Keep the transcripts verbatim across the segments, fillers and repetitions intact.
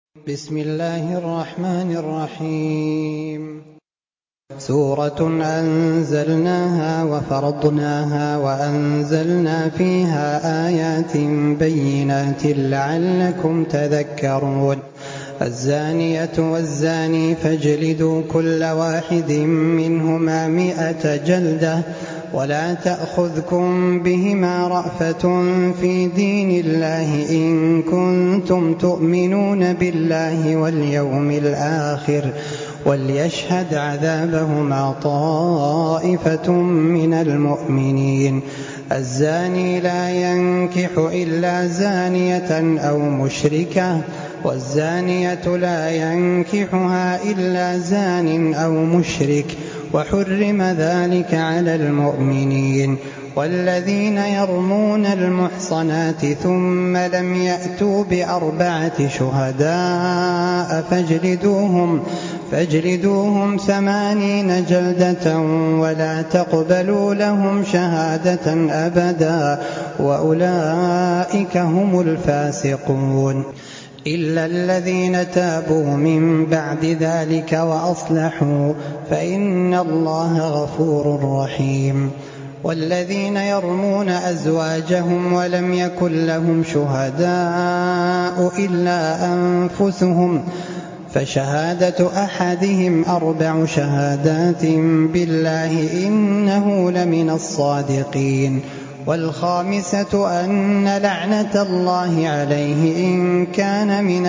بسم الله الرحمن الرحيم سورة أنزلناها وفرضناها وأنزلنا فيها آيات بينات لعلكم تذكرون الزانية والزاني فاجلدوا كل واحد منهما مئة جلدة ولا تأخذكم بهما رأفة في دين الله إن كنتم تؤمنون بالله واليوم الآخر وليشهد عذابهما طائفة من المؤمنين الزاني لا ينكح إلا زانية أو مشركة والزانية لا ينكحها إلا زان أو مشرك وحرم ذلك على المؤمنين والذين يرمون المحصنات ثم لم يأتوا بأربعة شهداء فاجلدوهم فاجلدوهم ثمانين جلدة ولا تقبلوا لهم شهادة أبدا وأولئك هم الفاسقون إلا الذين تابوا من بعد ذلك وأصلحوا فإن الله غفور رحيم والذين يرمون أزواجهم ولم يكن لهم شهداء إلا أنفسهم فشهادة أحدهم أربع شهادات بالله إنه لمن الصادقين والخامسة أن لعنة الله عليه إن كان من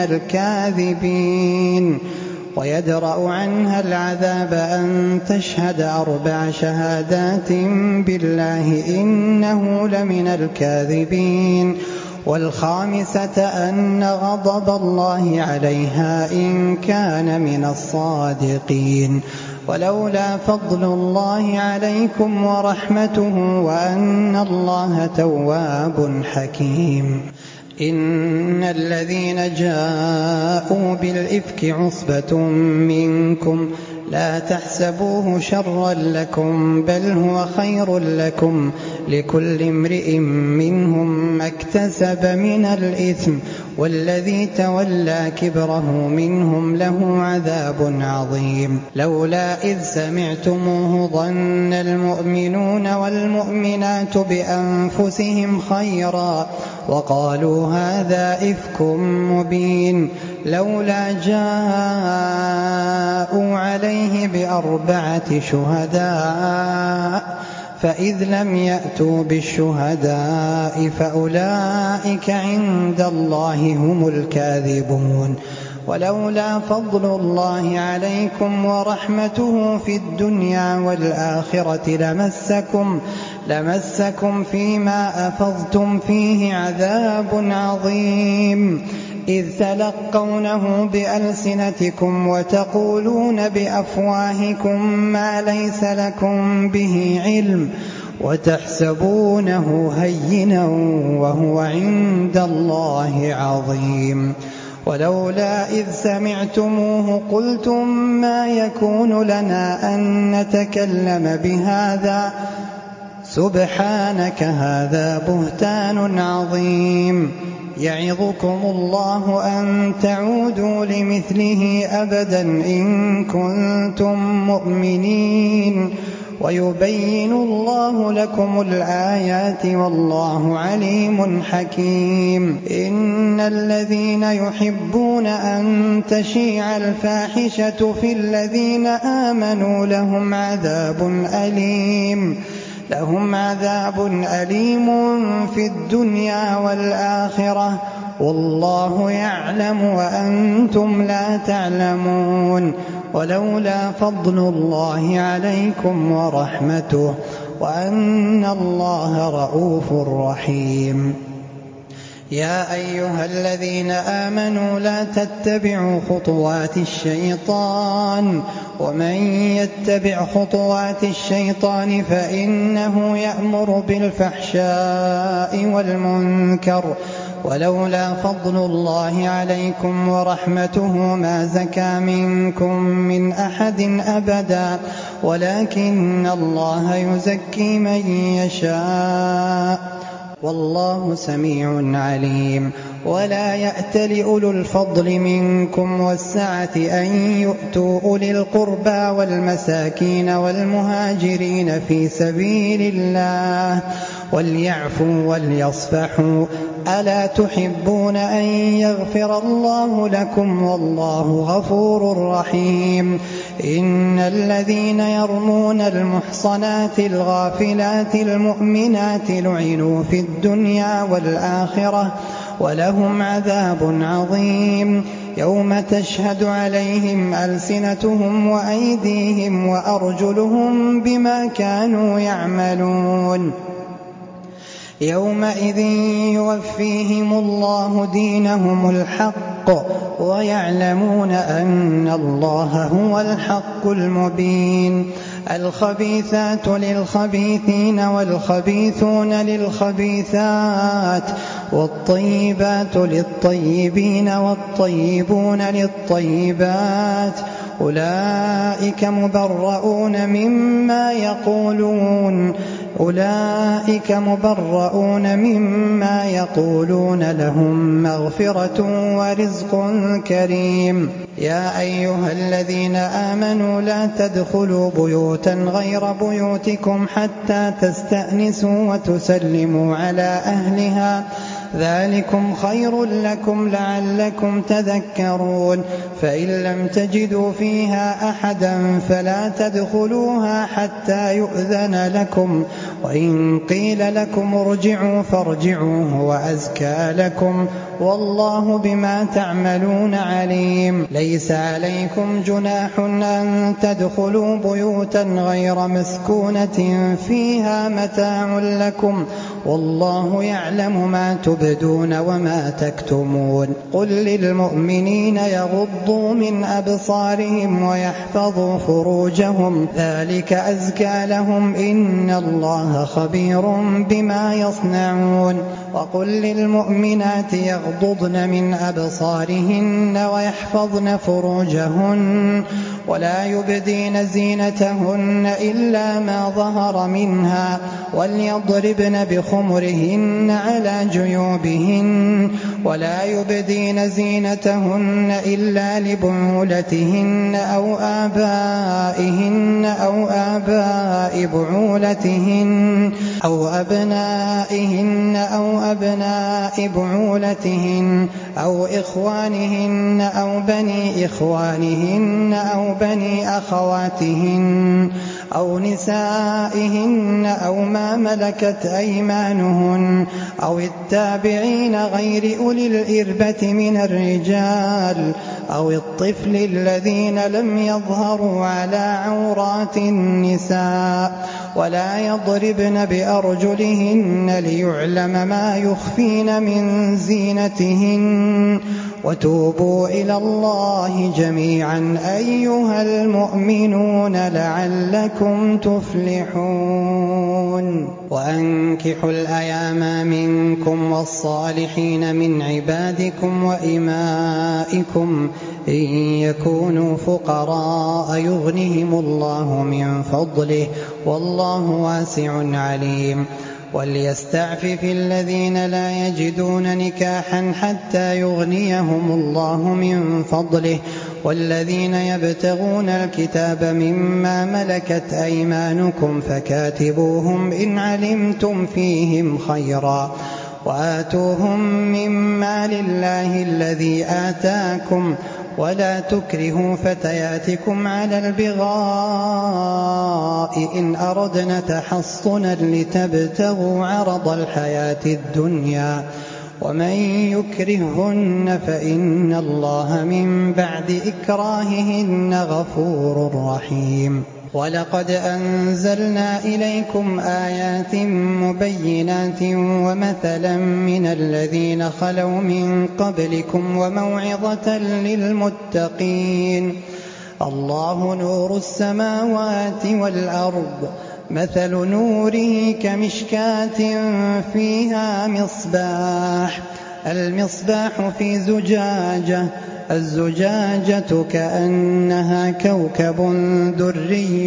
الكاذبين ويدرأ عنها العذاب أن تشهد أربع شهادات بالله إنه لمن الكاذبين والخامسة أن غضب الله عليها إن كان من الصادقين ولولا فضل الله عليكم ورحمته وأن الله تواب حكيم إن الذين جاءوا بالإفك عصبة منكم لا تحسبوه شرا لكم بل هو خير لكم لكل امرئ منهم ما اكتسب من الإثم والذي تولى كبره منهم له عذاب عظيم لولا إذ سمعتموه ظن المؤمنون والمؤمنات بأنفسهم خيرا وقالوا هذا إفك مبين لولا جاءوا عليه بأربعة شهداء فإذ لم يأتوا بالشهداء فأولئك عند الله هم الكاذبون ولولا فضل الله عليكم ورحمته في الدنيا والآخرة لمسكم لمسكم فيما أفضتم فيه عذاب عظيم إذ تلقونه بألسنتكم وتقولون بأفواهكم ما ليس لكم به علم وتحسبونه هينا وهو عند الله عظيم ولولا إذ سمعتموه قلتم ما يكون لنا أن نتكلم بهذا سبحانك هذا بهتان عظيم يعظكم الله أن تعودوا لمثله أبدا إن كنتم مؤمنين ويبين الله لكم الآيات والله عليم حكيم إن الذين يحبون أن تشيع الفاحشة في الذين آمنوا لهم عذاب أليم لهم عذاب أليم في الدنيا والآخرة والله يعلم وأنتم لا تعلمون ولولا فضل الله عليكم ورحمته وأن الله رءوف رحيم يا أيها الذين آمنوا لا تتبعوا خطوات الشيطان ومن يتبع خطوات الشيطان فإنه يأمر بالفحشاء والمنكر ولولا فضل الله عليكم ورحمته ما زكى منكم من أحد أبدا ولكن الله يزكي من يشاء والله سميع عليم ولا يأتل أولو الفضل منكم والسعة أن يؤتوا أولي القربى والمساكين والمهاجرين في سبيل الله وليعفوا وليصفحوا ألا تحبون أن يغفر الله لكم والله غفور رحيم إن الذين يرمون المحصنات الغافلات المؤمنات لعنوا في الدنيا والآخرة ولهم عذاب عظيم يوم تشهد عليهم ألسنتهم وأيديهم وأرجلهم بما كانوا يعملون يومئذ يوفيهم الله دينهم الحق ويعلمون أن الله هو الحق المبين الخبيثات للخبيثين والخبيثون للخبيثات والطيبات للطيبين والطيبون للطيبات أولئك مبرؤون مما يقولون أولئك مبرؤون مما يقولون لهم مغفرة ورزق كريم يا أيها الذين آمنوا لا تدخلوا بيوتا غير بيوتكم حتى تستأنسوا وتسلموا على أهلها ذلكم خير لكم لعلكم تذكرون فإن لم تجدوا فيها أحدا فلا تدخلوها حتى يؤذن لكم وإن قيل لكم ارجعوا فارجعوا هو أزكى لكم والله بما تعملون عليم ليس عليكم جناح أن تدخلوا بيوتا غير مسكونة فيها متاع لكم والله يعلم ما تبدون وما تكتمون قل للمؤمنين يغضوا من أبصارهم ويحفظوا فروجهم ذلك أزكى لهم إن الله خبير بما يصنعون وقل للمؤمنات يغضضن من أبصارهن ويحفظن فروجهن ولا يبدين زينتهن إلا ما ظهر منها وليضربن بخمرهن على جيوبهن ولا يبدين زينتهن إلا لبعولتهن أو آبائهن أو آباء بعولتهن أو أبنائهن أو أبناء بعولتهن أو إخوانهن أو بني إخوانهن أو بني أخواتهن أو نسائهن أو ما ملكت أيمانهن أو التابعين غير أولي الإربة من الرجال أو الطفل الذين لم يظهروا على عورات النساء ولا يضربن بأرجلهن ليعلم ما يخفين من زينتهن وتوبوا إلى الله جميعا أيها المؤمنون لعلكم تفلحون وأنكحوا الأيام منكم والصالحين من عبادكم وإمائكم إن يكونوا فقراء يغنهم الله من فضله والله واسع عليم وليستعفف الذين لا يجدون نكاحا حتى يغنيهم الله من فضله والذين يبتغون الكتاب مما ملكت أيمانكم فكاتبوهم إن علمتم فيهم خيرا وآتوهم مما لله الذي آتاكم ولا تكرهوا فتياتكم على البغاء إن أردنا تحصنا لتبتغوا عرض الحياة الدنيا ومن يكرههن فإن الله من بعد إكراههن غفور رحيم ولقد أنزلنا إليكم آيات مبينات ومثلا من الذين خلوا من قبلكم وموعظة للمتقين الله نور السماوات والأرض مثل نوره كمشكاة فيها مصباح المصباح في زجاجة الزجاجة كأنها كوكب دري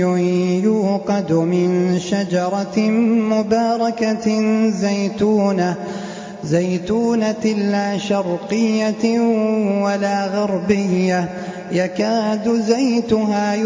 يوقد من شجرة مباركة زيتونة زيتونة لا شرقية ولا غربية يكاد زيتها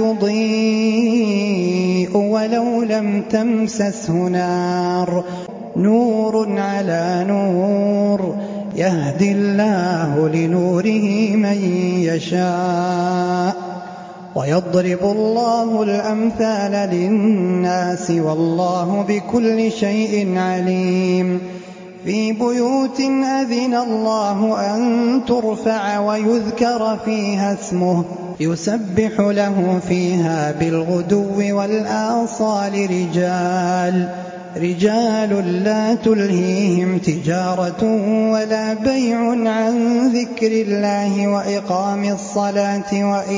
يضيء ولو لم تمسسه نار نور على نور يهدي الله لنوره من يشاء ويضرب الله الأمثال للناس والله بكل شيء عليم. في بيوت أذن الله أن ترفع ويذكر فيها اسمه يسبح له فيها بالغدو والآصال رجال رجال لا تلهيهم تجارة ولا بيع عن ذكر الله وإقام الصلاة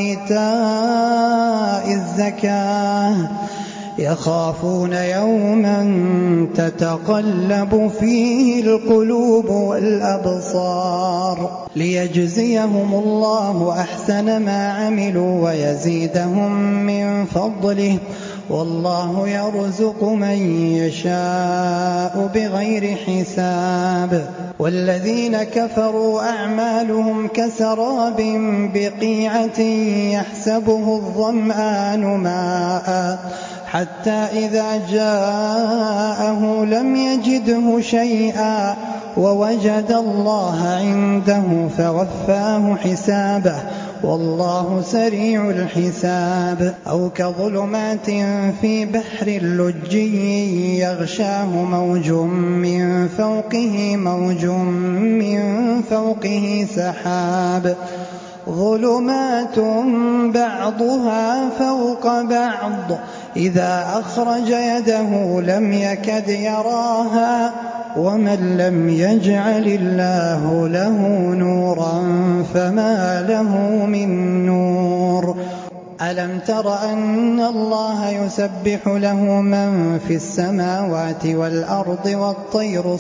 وإيتاء الزكاة يخافون يوما تتقلب فيه القلوب والأبصار ليجزيهم الله أحسن ما عملوا ويزيدهم من فضله والله يرزق من يشاء بغير حساب. والذين كفروا أعمالهم كسراب بقيعة يحسبه الظمآن ماء حتى إذا جاءه لم يجده شيئا ووجد الله عنده فوفاه حسابه والله سريع الحساب. أو كظلمات في بحر لجي يغشاه موج من فوقه موج من فوقه سحاب ظلمات بعضها فوق بعض إذا أخرج يده لم يكد يراها ومن لم يجعل الله له نورا فما له من نور. ألم تر أن الله يسبح له من في السماوات والأرض والطير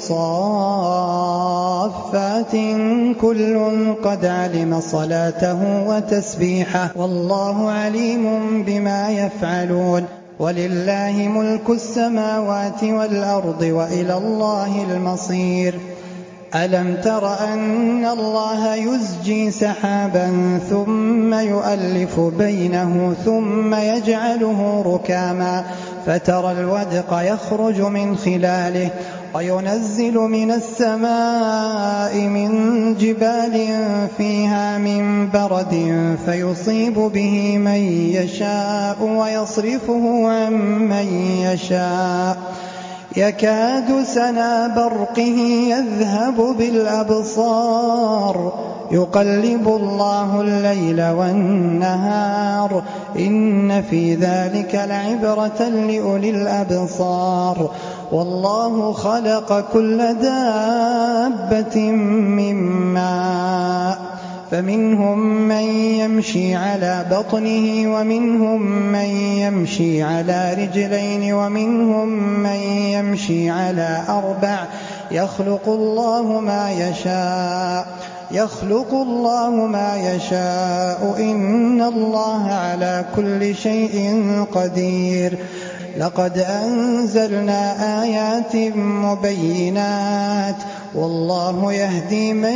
صافات كل قد علم صلاته وتسبيحه والله عليم بما يفعلون. ولله ملك السماوات والأرض وإلى الله المصير. ألم تر أن الله يزجي سحابا ثم يؤلف بينه ثم يجعله ركاما فترى الودق يخرج من خلاله وينزل من السماء من جبال فيها من برد فيصيب به من يشاء ويصرفه عن من يشاء يكاد سنا برقه يذهب بالأبصار يقلب الله الليل والنهار إن في ذلك لعبرة لأولي الأبصار. والله خلق كل دابة من ماء فمنهم من يمشي على بطنه ومنهم من يمشي على رجلين ومنهم من يمشي على أربع يخلق الله ما يشاء يخلق الله ما يشاء إن الله على كل شيء قدير. لقد أنزلنا آيات مبينات والله يهدي من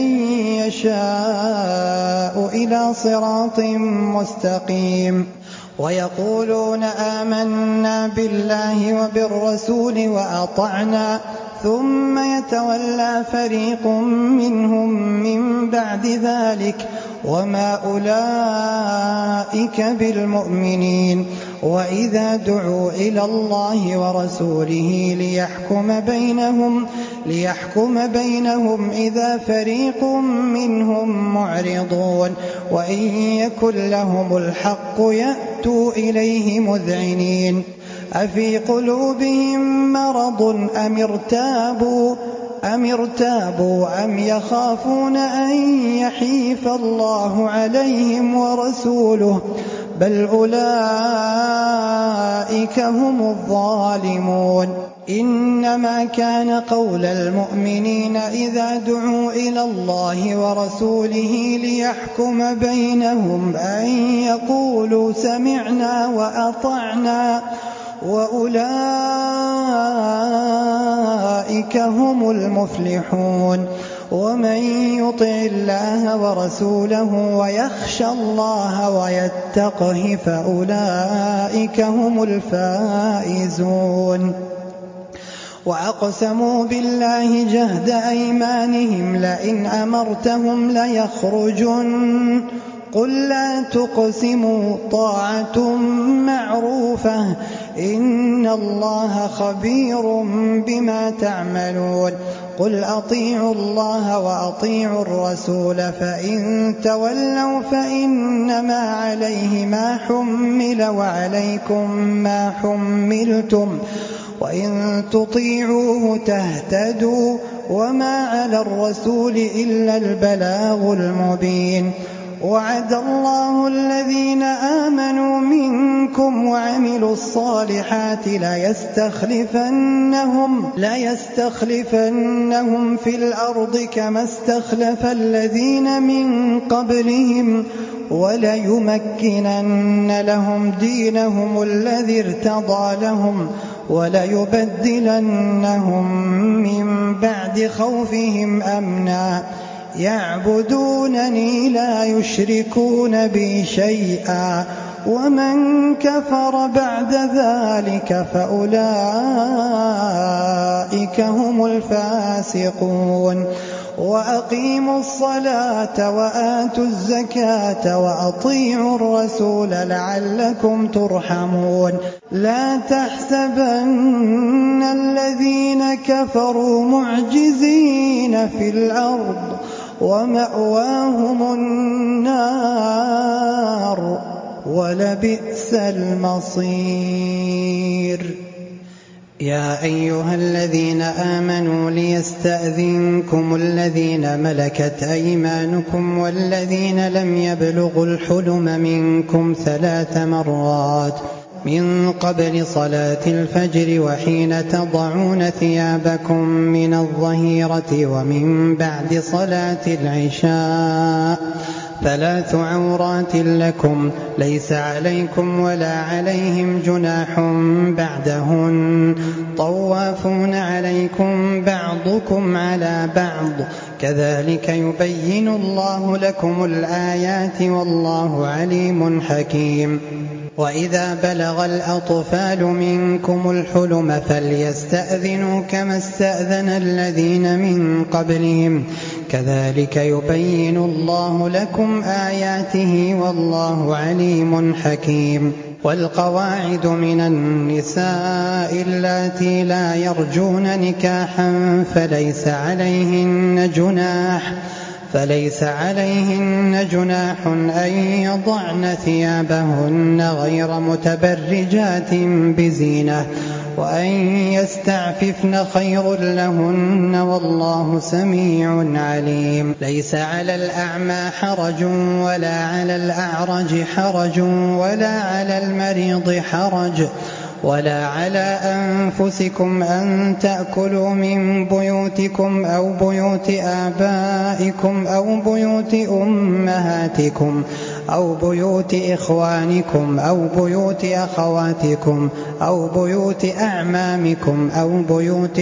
يشاء إلى صراط مستقيم. ويقولون آمنا بالله وبالرسول وأطعنا ثم يتولى فريق منهم من بعد ذلك وما أولئك بالمؤمنين. وإذا دعوا إلى الله ورسوله ليحكم بينهم ليحكم بينهم إذا فريق منهم معرضون وإن يكن لهم الحق يأتوا إليه مذعنين. أفي قلوبهم مرض أم ارتابوا أم ارتابوا أم يخافون أن يحيف الله عليهم ورسوله بل أولئك هم الظالمون. إنما كان قول المؤمنين إذا دعوا إلى الله ورسوله ليحكم بينهم أن يقولوا سمعنا وأطعنا وأولئك هم المفلحون. ومن يطع الله ورسوله ويخشى الله ويتقه فأولئك هم الفائزون. وأقسموا بالله جهد أيمانهم لئن أمرتهم ليخرجن قل لا تقسموا طاعة معروفة إن الله خبير بما تعملون. قل أطيعوا الله وأطيعوا الرسول فإن تولوا فإنما عليه ما حمل وعليكم ما حملتم وإن تطيعوه تهتدوا وما على الرسول إلا البلاغ المبين. وعد الله الذين آمنوا منكم وعملوا الصالحات ليستخلفنهم, ليستخلفنهم في الأرض كما استخلف الذين من قبلهم وليمكنن لهم دينهم الذي ارتضى لهم وليبدلنهم من بعد خوفهم أمنا يعبدونني لا يشركون بي شيئا ومن كفر بعد ذلك فأولئك هم الفاسقون. وأقيموا الصلاة وآتوا الزكاة وأطيعوا الرسول لعلكم ترحمون. لا تحسبن الذين كفروا معجزين في الأرض ومأواهم النار ولبئس المصير. يا أيها الذين آمنوا ليستأذنكم الذين ملكت أيمانكم والذين لم يبلغوا الحلم منكم ثلاث مرات من قبل صلاة الفجر وحين تضعون ثيابكم من الظهيرة ومن بعد صلاة العشاء ثلاث عورات لكم ليس عليكم ولا عليهم جناح بعدهن طوافون عليكم بعضكم على بعض كذلك يبين الله لكم الآيات والله عليم حكيم. وإذا بلغ الأطفال منكم الحلم فليستأذنوا كما استأذن الذين من قبلهم كذلك يبين الله لكم آياته والله عليم حكيم. والقواعد من النساء اللاتي لا يرجون نكاحا فليس عليهن جناح فليس عليهن جناح أن يضعن ثيابهن غير متبرجات بزينة وأن يستعففن خير لهن والله سميع عليم. ليس على الأعمى حرج ولا على الأعرج حرج ولا على المريض حرج ولا على أنفسكم أن تأكلوا من بيوتكم أو بيوت آبائكم أو بيوت أمهاتكم أو بيوت إخوانكم أو بيوت أخواتكم أو بيوت أعمامكم أو بيوت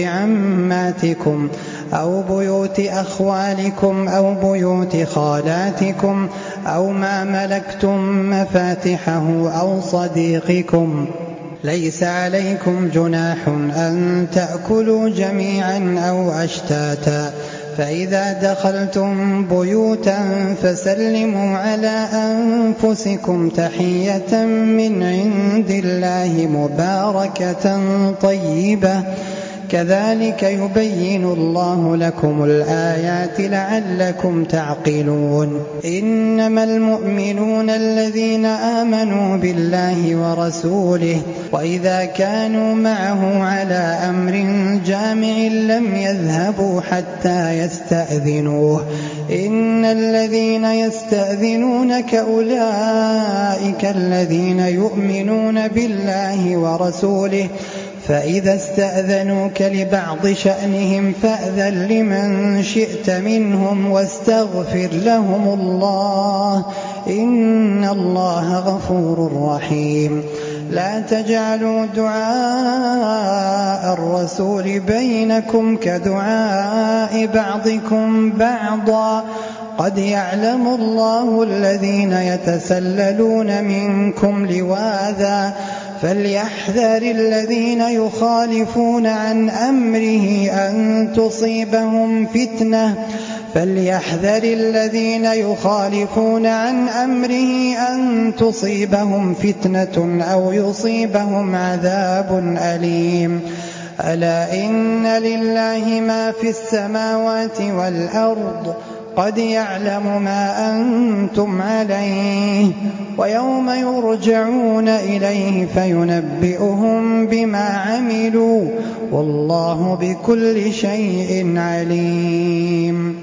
عماتكم أو بيوت أخوالكم أو بيوت خالاتكم أو ما ملكتم مفاتحه أو صديقكم. ليس عليكم جناح أن تأكلوا جميعا أو أشتاتا فإذا دخلتم بيوتا فسلموا على أنفسكم تحية من عند الله مباركة طيبة كذلك يبين الله لكم الآيات لعلكم تعقلون. إنما المؤمنون الذين آمنوا بالله ورسوله وإذا كانوا معه على أمر جامع لم يذهبوا حتى يستأذنوه إن الذين يستأذنونك أولئك الذين يؤمنون بالله ورسوله فإذا استأذنوك لبعض شأنهم فأذن لمن شئت منهم واستغفر لهم الله إن الله غفور رحيم. لا تجعلوا دعاء الرسول بينكم كدعاء بعضكم بعضا قد يعلم الله الذين يتسللون منكم لواذا فليحذر الذين يخالفون عن أمره أن تصيبهم فتنة فليحذر الذين يخالفون عن أمره أن تصيبهم فتنة أو يصيبهم عذاب أليم ألا إن لله ما في السماوات والأرض قد يعلم ما أنتم عليه ويوم يرجعون إليه فينبئهم بما عملوا والله بكل شيء عليم